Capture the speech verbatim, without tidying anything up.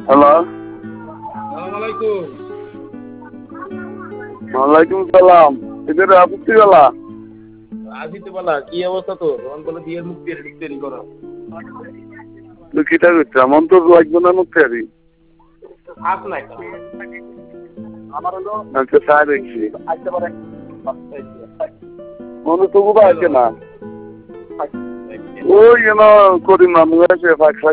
Hello, আসসালামু আলাইকুম। ওয়ালাইকুম সালাম। এদের আপত্তি গেলা আসিতে বলা কি অবস্থা তোর? তখন বলে বিয়ের মুখ তৈরি তৈরি করো। তুই কিটা করছিস? এমন তো লাগবে না মুখ ফেরি। আস না একটা। আমার হলো আচ্ছা তাই দেখছি আসতে পারে। মনে তবু বা আছে না ওই যেন করিম মামু আছে